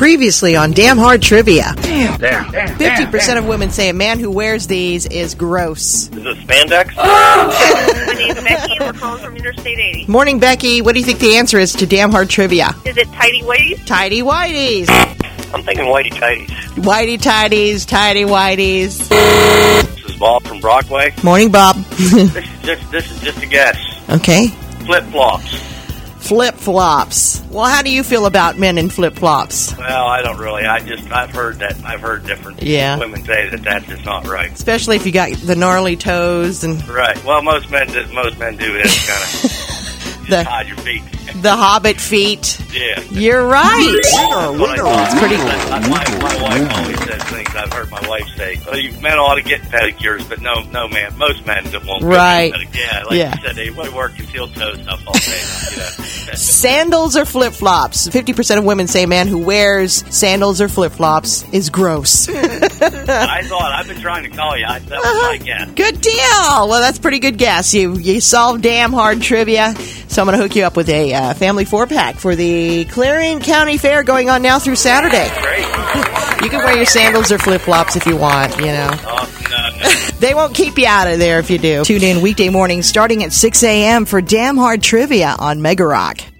Previously on Damn Hard Trivia. Damn. 50% of women say a man who wears these is gross. Is it spandex? My name's Becky, and we're calling from Interstate 80. Morning, Becky. What do you think the answer is to Damn Hard Trivia? Is it tidy whities? Tidy whities. I'm thinking whitey tighties. Whitey tidies, tidy whities. This is Bob from Brockway. Morning, Bob. This is just a guess. Okay. Flip flops. Flip-flops. Well, how do you feel about men in flip-flops? Well, I don't really. I've heard different women say that that's just not right. Especially if you got the gnarly toes and Right. Well, most men do this kind of just hide your feet. the hobbit feet. Yeah. You're right. It's pretty good. My wife always says things I've heard my wife say. Oh, you men ought to get pedicures, but no man. Most men won't. Right. Yeah, you said, they work concealed toe stuff all day. Sandals or flip-flops? 50% of women say a man who wears sandals or flip-flops is gross. I've been trying to call you. That was my guess. Good deal. Well, that's a pretty good guess. You solved Damn Hard Trivia. So I'm going to hook you up with a family 4-pack for the Clarion County Fair going on now through Saturday. Great. You can wear your sandals or flip-flops if you want, No. They won't keep you out of there if you do. Tune in weekday mornings starting at 6 a.m. for Damn Hard Trivia on Mega Rock.